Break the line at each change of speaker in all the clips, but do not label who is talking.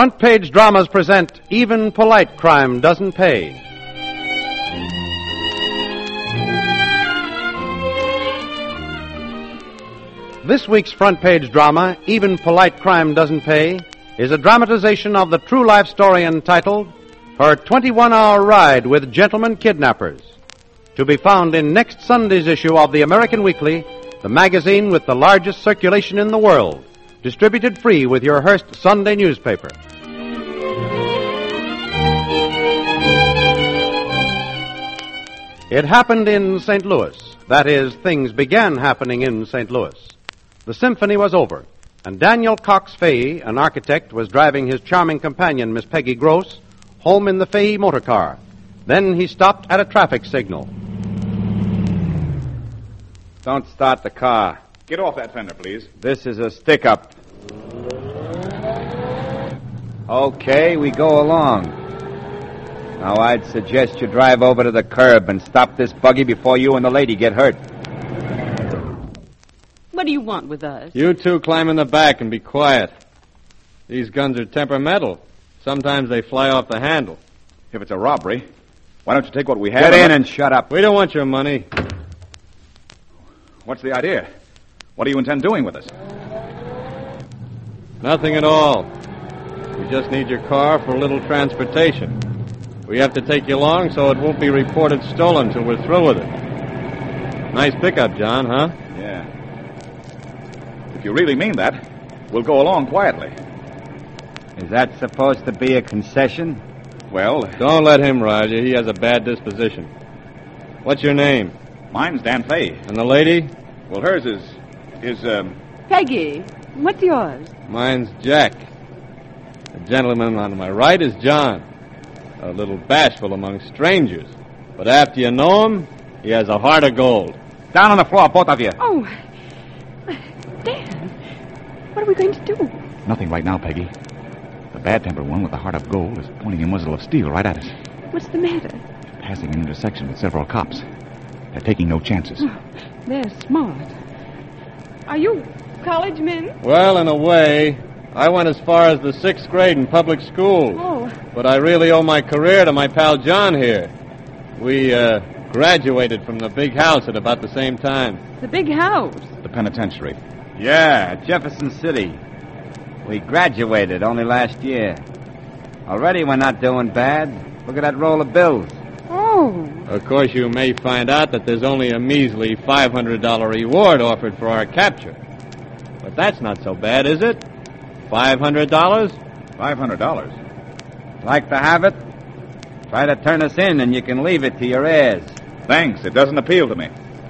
Front Page Dramas present Even Polite Crime Doesn't Pay. This week's Front Page drama, Even Polite Crime Doesn't Pay, is a dramatization of the true life story entitled Her 21-Hour Ride with Gentlemen Kidnappers, to be found in next Sunday's issue of the American Weekly, the magazine with the largest circulation in the world, distributed free with your Hearst Sunday newspaper. It happened in St. Louis. That is, things began happening in St. Louis. The symphony was over, and Daniel Cox Fahey, an architect, was driving his charming companion, Miss Peggy Gross, home in the Fahey motor car. Then he stopped at a traffic signal.
Don't start the car.
Get off that fender, please.
This is a stick-up. Okay, we go along. Now, I'd suggest you drive over to the curb and stop this buggy before you and the lady get hurt.
What do you want with us?
You two climb in the back and be quiet. These guns are temperamental. Sometimes they fly off the handle.
If it's a robbery, why don't you take what we have?
Get in and shut up.
We don't want your money.
What's the idea? What do you intend doing with us?
Nothing at all. We just need your car for a little transportation. We have to take you along so it won't be reported stolen till we're through with it. Nice pickup, John, huh?
Yeah. If you really mean that, we'll go along quietly.
Is that supposed to be a concession?
Well,
Don't let him ride you. He has a bad disposition. What's your name?
mine's Dan Fahey.
And the lady?
Well, hers is
Peggy. What's yours?
Mine's Jack. The gentleman on my right is John. A little bashful among strangers. But after you know him, he has a heart of gold.
Down on the floor, both of you.
Oh, Dan. What are we going to do?
Nothing right now, Peggy. The bad-tempered one with the heart of gold is pointing a muzzle of steel right at us.
What's the matter?
Passing an intersection with several cops. They're taking no chances.
Oh, they're smart. Are you college men?
Well, in a way, I went as far as the 6th grade in public school.
Oh.
But I really owe my career to my pal John here. We graduated from the big house at about the same time.
The big house.
the penitentiary.
Yeah, Jefferson City. We graduated only last year. Already we're not doing bad. Look at that roll of bills.
Oh.
Of course, you may find out that there's only a measly $500 reward offered for our capture. But that's not so bad, is it? $500?
$500?
Like to have it? Try to turn us in and you can leave it to your heirs.
Thanks, it doesn't appeal to me.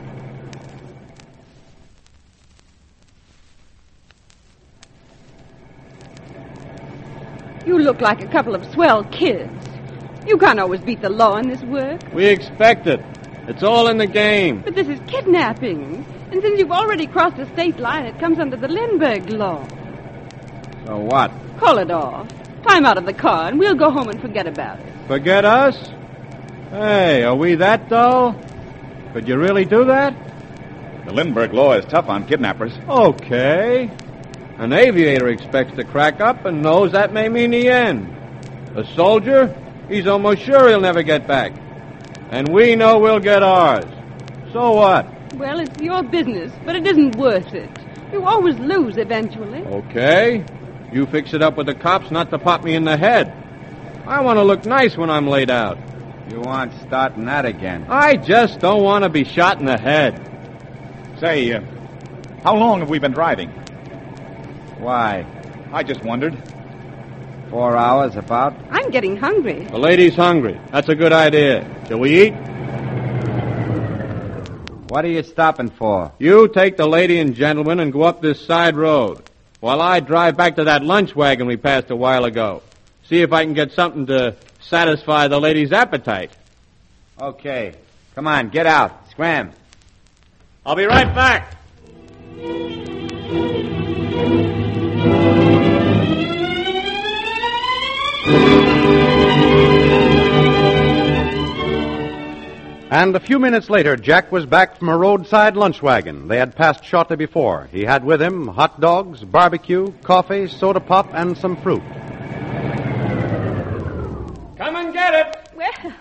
You look like a couple of swell kids. You can't always beat the law in this work.
We expect it. It's all in the game.
But this is kidnapping. And since you've already crossed the state line, it comes under the Lindbergh law.
So what?
Call it off. Climb out of the car, and we'll go home and forget about it.
Forget us? Hey, are we that dull? Could you really do that?
The Lindbergh law is tough on kidnappers.
Okay. An aviator expects to crack up and knows that may mean the end. A soldier, he's almost sure he'll never get back. And we know we'll get ours. So what?
Well, it's your business, but it isn't worth it. You always lose eventually.
Okay. You fix it up with the cops not to pop me in the head. I want to look nice when I'm laid out.
You aren't starting that again.
I just don't want to be shot in the head.
Say, how long have we been driving?
Why?
I just wondered.
4 hours about?
I'm getting hungry.
The lady's hungry. That's a good idea. Shall we eat?
What are you stopping for?
You take the lady and gentleman and go up this side road, while I drive back to that lunch wagon we passed a while ago. See if I can get something to satisfy the lady's appetite.
Okay. Come on, get out. Scram.
I'll be right back.
And a few minutes later, Jack was back from a roadside lunch wagon they had passed shortly before. He had with him hot dogs, barbecue, coffee, soda pop, and some fruit.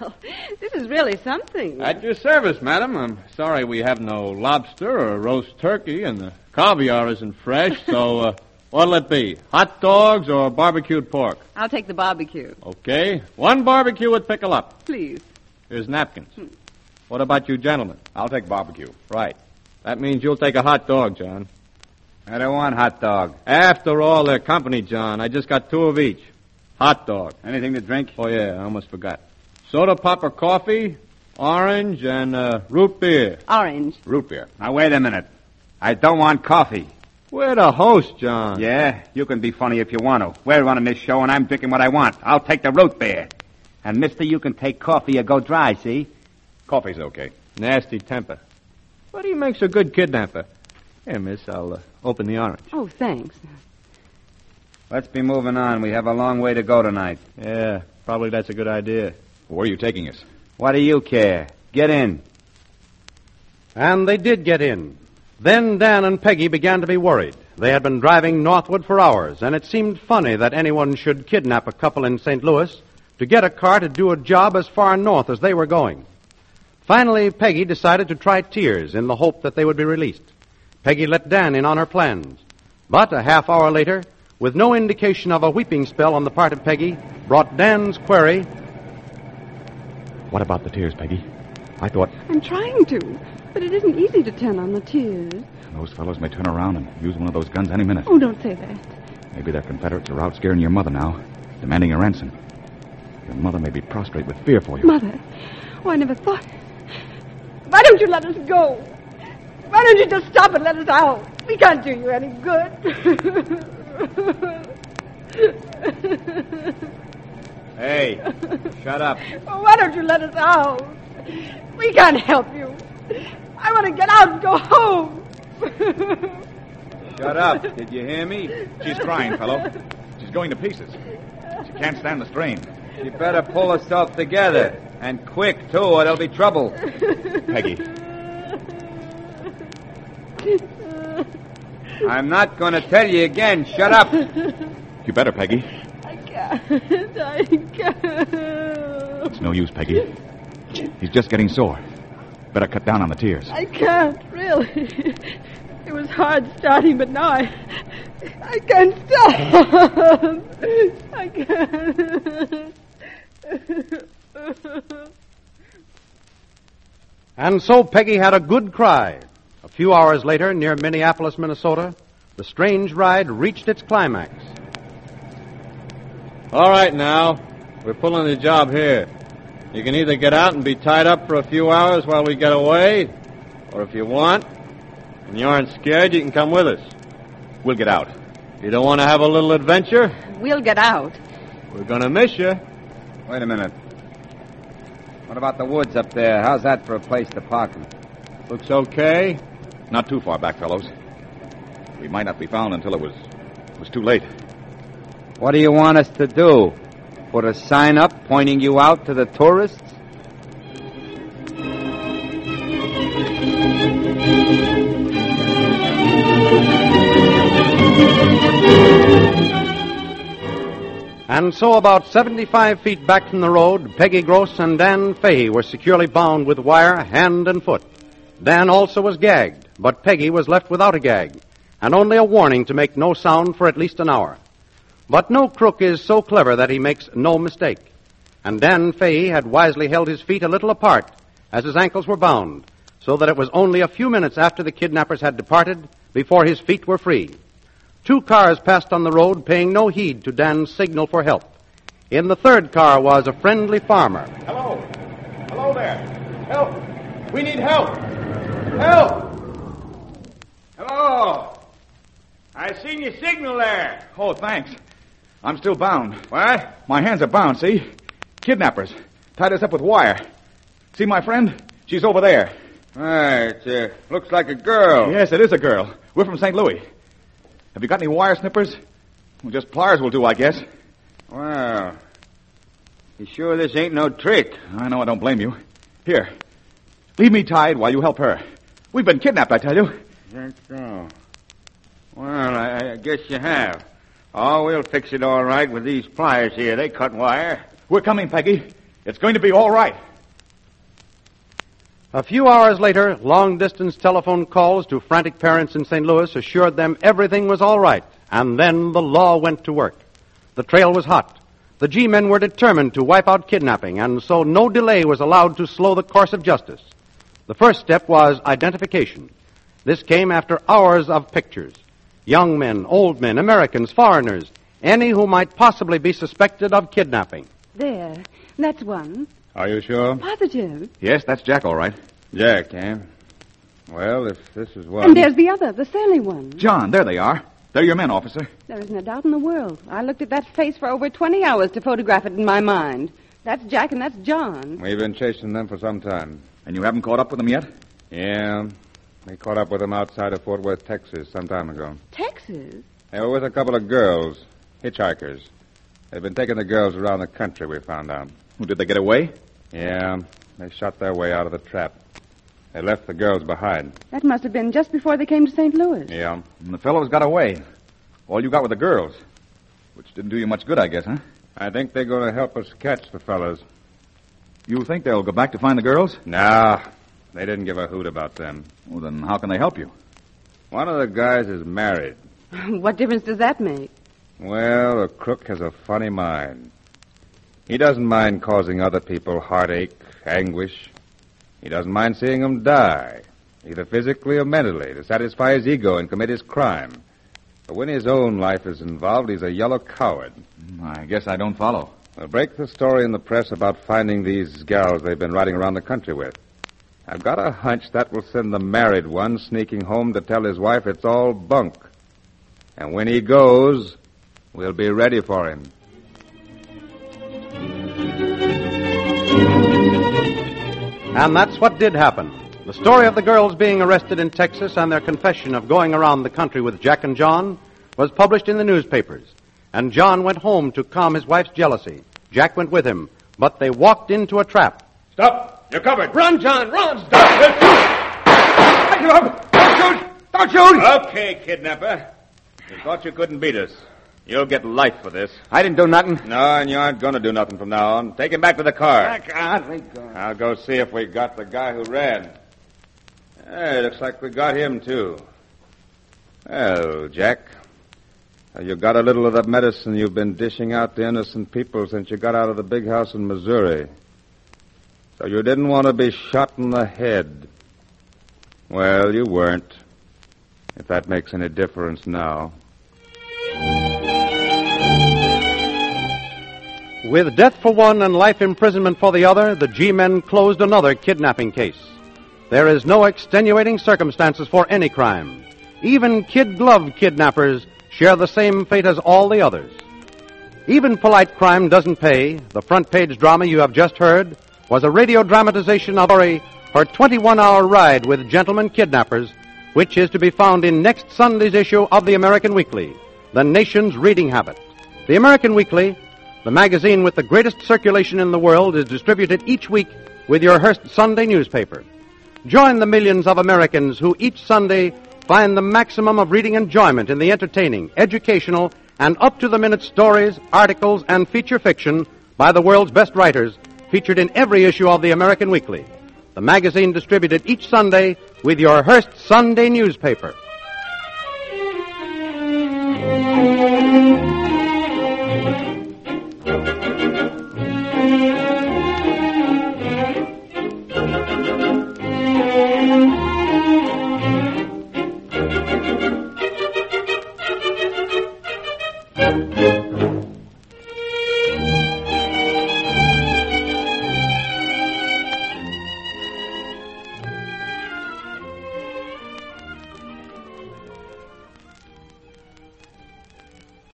Well, this is really something.
At your service, madam. I'm sorry we have no lobster or roast turkey, and the caviar isn't fresh, so what'll it be? Hot dogs or barbecued pork?
I'll take the barbecue.
Okay. One barbecue with pickle up.
Please.
Here's napkins. What about you gentlemen?
I'll take barbecue.
Right. That means you'll take a hot dog, John.
I don't want hot dog.
After all, they're company, John. I just got 2 of each. Hot dog.
Anything to drink?
Oh, yeah, I almost forgot. Soda pop or coffee, orange, and root beer.
Orange.
Root beer.
Now, wait a minute. I don't want coffee.
We're the host, John.
Yeah, you can be funny if you want to. We're running this show, and I'm drinking what I want. I'll take the root beer. And, mister, you can take coffee or go dry, see?
Coffee's okay.
Nasty temper. What do you make so good kidnapper? Here, miss, I'll open the orange.
Oh, thanks.
Let's be moving on. We have a long way to go tonight.
Yeah, probably that's a good idea.
Where are you taking us?
What do you care? Get in.
And they did get in. Then Dan and Peggy began to be worried. They had been driving northward for hours, and it seemed funny that anyone should kidnap a couple in St. Louis to get a car to do a job as far north as they were going. Finally, Peggy decided to try Tears in the hope that they would be released. Peggy let Dan in on her plans. But a half hour later, with no indication of a weeping spell on the part of Peggy, brought Dan's query.
What about the Tears, Peggy? I thought
I'm trying to, but it isn't easy to turn on the tears.
those fellows may turn around and use one of those guns any minute.
Oh, don't say that.
Maybe their Confederates are out scaring your mother now, demanding a ransom. Your mother may be prostrate with fear for you.
Mother. Oh, I never thought. Why don't you let us go? Why don't you just stop and let us out? We can't do you any good.
Hey, shut up.
Oh, why don't you let us out? We can't help you. I want to get out and go home.
Shut up. Did you hear me?
She's crying, fellow. She's going to pieces. She can't stand the strain.
You better pull herself together. And quick, too, or there'll be trouble.
Peggy.
I'm not going to tell you again. Shut up.
You better, Peggy.
I can't.
It's no use, Peggy. He's just getting sore. Better cut down on the tears.
I can't, really. It was hard starting, but now I can't stop. I can't.
And so Peggy had a good cry. A few hours later, near Minneapolis, Minnesota, the strange ride reached its climax.
All right, now. We're pulling the job here. You can either get out and be tied up for a few hours while we get away, or if you want, and you aren't scared, you can come with us.
We'll get out.
You don't want to have a little adventure?
We'll get out.
We're going to miss you.
Wait a minute. What about the woods up there? How's that for a place to park them?
Looks okay.
Not too far back, fellows. We might not be found until it was too late.
What do you want us to do? Put a sign up pointing you out to the tourists?
And so about 75 feet back from the road, Peggy Gross and Dan Fahey were securely bound with wire, hand and foot. Dan also was gagged, but Peggy was left without a gag, and only a warning to make no sound for at least an hour. But no crook is so clever that he makes no mistake. And Dan Fahey had wisely held his feet a little apart as his ankles were bound, so that it was only a few minutes after the kidnappers had departed before his feet were free. 2 cars passed on the road, paying no heed to Dan's signal for help. In the third car was a friendly farmer.
Hello. Hello there. Help. We need help. Help.
Hello. I seen your signal there.
Oh, thanks. I'm still bound.
What?
My hands are bound, see? Kidnappers. Tied us up with wire. See my friend? She's over there.
It looks like a girl.
Yes, it is a girl. We're from St. Louis. Have you got any wire snippers? Well, just pliers will do, I guess.
Well, you sure this ain't no trick?
I know, I don't blame you. Here. Leave me tied while you help her. We've been kidnapped, I tell you.
That's so. Well, I guess you have. Oh, we'll fix it all right with these pliers here. They cut wire.
We're coming, Peggy. It's going to be all right.
A few hours later, long-distance telephone calls to frantic parents in St. Louis assured them everything was all right, and then the law went to work. The trail was hot. The G-men were determined to wipe out kidnapping, and so no delay was allowed to slow the course of justice. The first step was identification. This came after hours of pictures. Young men, old men, Americans, foreigners, any who might possibly be suspected of kidnapping.
There. That's one.
Are you sure?
Positive.
Yes, that's Jack, all right.
Jack, eh? Well, if this is one...
And there's the other, the surly one.
John, there they are. They're your men, officer.
There isn't a doubt in the world. I looked at that face for over 20 hours to photograph it in my mind. That's Jack and that's John.
We've been chasing them for some time.
And you haven't caught up with them yet?
Yeah. We caught up with them outside of Fort Worth, Texas, some time ago.
Texas?
They were with a couple of girls, hitchhikers. They've been taking the girls around the country, we found out.
Did they get away?
Yeah. They shot their way out of the trap. They left the girls behind.
That must have been just before they came to St. Louis.
Yeah.
And the fellows got away. All you got were the girls. Which didn't do you much good, I guess, huh?
I think they're going to help us catch the fellas.
You think they'll go back to find the girls?
Nah. They didn't give a hoot about them.
Well, then how can they help you?
One of the guys is married.
What difference does that make?
Well, a crook has a funny mind. He doesn't mind causing other people heartache, anguish. He doesn't mind seeing them die, either physically or mentally, to satisfy his ego and commit his crime. But when his own life is involved, he's a yellow coward.
I guess I don't follow.
We'll break the story in the press about finding these gals they've been riding around the country with. I've got a hunch that will send the married one sneaking home to tell his wife it's all bunk. And when he goes, we'll be ready for him.
And that's what did happen. The story of the girls being arrested in Texas and their confession of going around the country with Jack and John was published in the newspapers. And John went home to calm his wife's jealousy. Jack went with him, but they walked into a trap.
Stop! You're covered.
Run, John, run!
Stop! Don't shoot! Don't shoot!
Okay, kidnapper. You thought you couldn't beat us. You'll get life for this.
I didn't do nothing.
No, and you aren't going to do nothing from now on. Take him back to the car.
I can't. Thank God.
I'll go see if we got the guy who ran. Hey, looks like we got him, too. Well, Jack, you got a little of that medicine you've been dishing out to innocent people since you got out of the big house in Missouri. So you didn't want to be shot in the head. Well, you weren't, if that makes any difference now.
With death for one and life imprisonment for the other, the G-men closed another kidnapping case. There is no extenuating circumstances for any crime. Even kid-glove kidnappers share the same fate as all the others. Even Polite Crime Doesn't Pay, the front-page drama you have just heard, was a radio dramatization of Her 21-Hour Ride with Gentlemen Kidnappers, which is to be found in next Sunday's issue of the American Weekly, the nation's reading habit. The American Weekly, the magazine with the greatest circulation in the world, is distributed each week with your Hearst Sunday newspaper. Join the millions of Americans who each Sunday find the maximum of reading enjoyment in the entertaining, educational, and up-to-the-minute stories, articles, and feature fiction by the world's best writers featured in every issue of the American Weekly. The magazine distributed each Sunday with your Hearst Sunday newspaper.